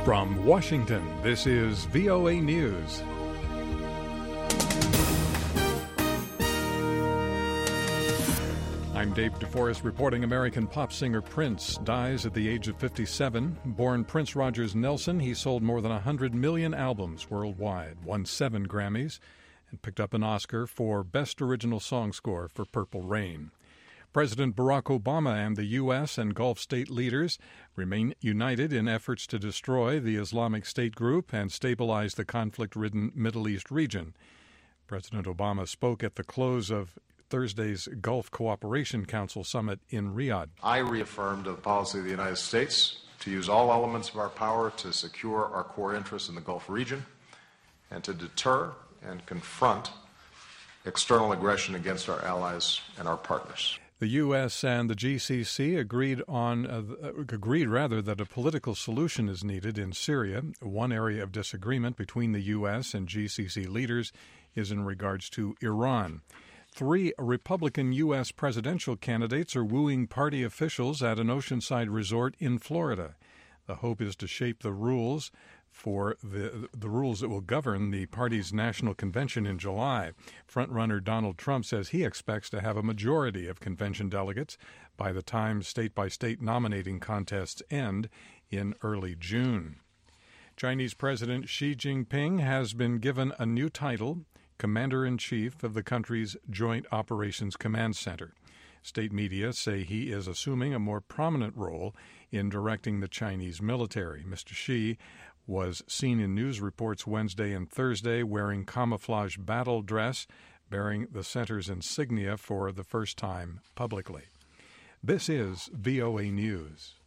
From Washington, this is VOA News. I'm Dave DeForest reporting American pop singer Prince dies at the age of 57. Born Prince Rogers Nelson, he sold more than 100 million albums worldwide, won 7 Grammys, and picked up an Oscar for Best Original Song Score for Purple Rain. President Barack Obama and the U.S. and Gulf state leaders remain united in efforts to destroy the Islamic State group and stabilize the conflict-ridden Middle East region. President Obama spoke at the close of Thursday's Gulf Cooperation Council summit in Riyadh. I reaffirmed the policy of the United States to use all elements of our power to secure our core interests in the Gulf region and to deter and confront external aggression against our allies and our partners. The U.S. and the GCC agreed that a political solution is needed in Syria. One area of disagreement between the U.S. and GCC leaders is in regards to Iran. 3 Republican U.S. presidential candidates are wooing party officials at an oceanside resort in Florida. The hope is to shape the rules for the rules that will govern the party's national convention in July. Frontrunner Donald Trump says he expects to have a majority of convention delegates by the time state-by-state nominating contests end in early June. Chinese President Xi Jinping has been given a new title, Commander-in-Chief of the country's Joint Operations Command Center. State media say he is assuming a more prominent role in directing the Chinese military. Mr. Xi was seen in news reports Wednesday and Thursday wearing camouflage battle dress, bearing the center's insignia for the first time publicly. This is VOA News.